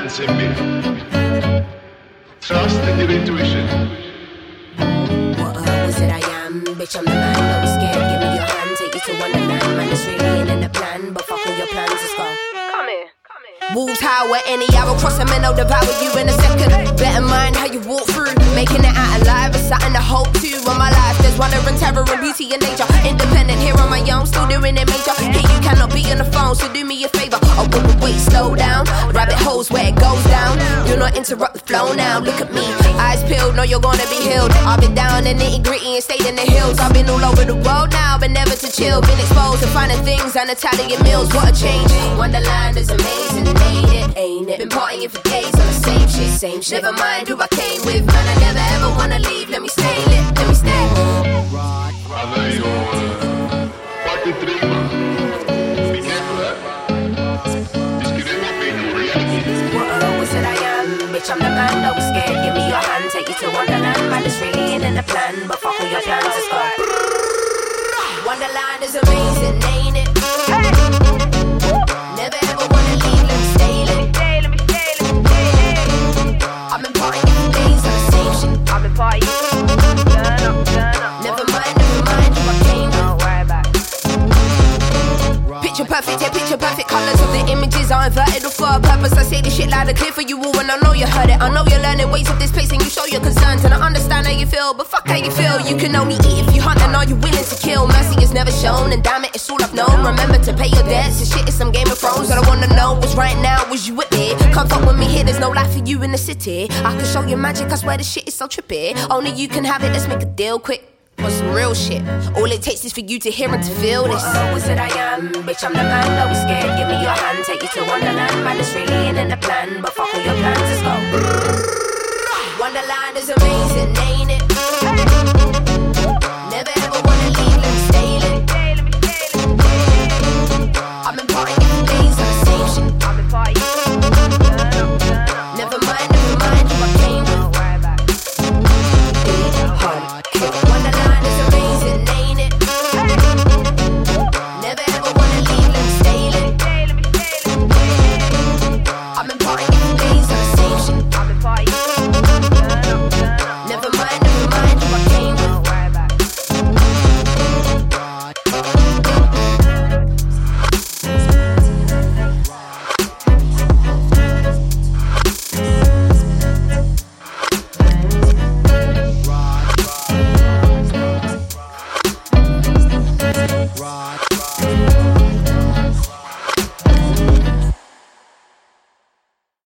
and simple. Trust in your intuition. What was it I am? Bitch, I'm the man, don't be scared, give me your hand. Take you to Wonderland, man, it's really ain't in the plan. But fuck all your plans, let's go. Come here. Wolves howl at any hour, cross them and I'll devour you in a second. Better mind how you walk through, making it out alive is something to hope to. On my life, there's wonder and terror and beauty in nature. Independent here on my own, still doing it major. Here you cannot be on the phone, so do me a favor. I wouldn't wait, slow down. Rabbit holes where it goes down. Do not interrupt the flow now. Look at me, eyes peeled, know you're gonna be healed. I've been down in nitty gritty and stayed in the hills. I've been all over the world now, but never to chill. Been exposed to finding things and Italian meals. What a change! Wonderland is amazing. Made it, ain't it? Been partying for days on the same shit, same shit. Never mind who I came with, man. I never ever wanna leave. Let me stay lit, let me stay. Brother, you party dreamer. Be careful, This could end up being your reality. What was it I am? Bitch, I'm the man, don't be scared. Give me your hand, take you to Wonderland. Man, it's really ain't in the plan, but fuck all your plans, let's go. Wonderland is amazing, ain't it? Hey. Never ever wanna leave, let me stay, let me stay, let me stay, let me stay. I've been partying for days on the same shit. I've been partying. Turn up, turn up. Never mind who I came with. Don't worry about it. Picture perfect, yeah, picture perfect colours of the images are inverted or for a purpose. I say this shit loud and clear for you all, and I know you heard it. I know you're learning ways of this place and you show your concerns, and I understand how you feel, but fuck how you feel. You can only eat if you hunt, and are you willing to kill? Mercy is never shown, and damn it, it's all I've known. Remember to pay your debts. This shit is some Game of Thrones. All I wanna know was right now, was you with me? Come fuck with me here, there's no life for you in the city. I can show you magic, I swear this shit is so trippy. Only you can have it, let's make a deal quick. For some real shit. All it takes is for you to hear and to feel this. What was it I am? Bitch, I'm the man, don't be scared. Give me your hand, take you to Wonderland. Man, it's really ain't in the plan, but fuck all your plans, let's go. Wonderland is amazing, ain't it?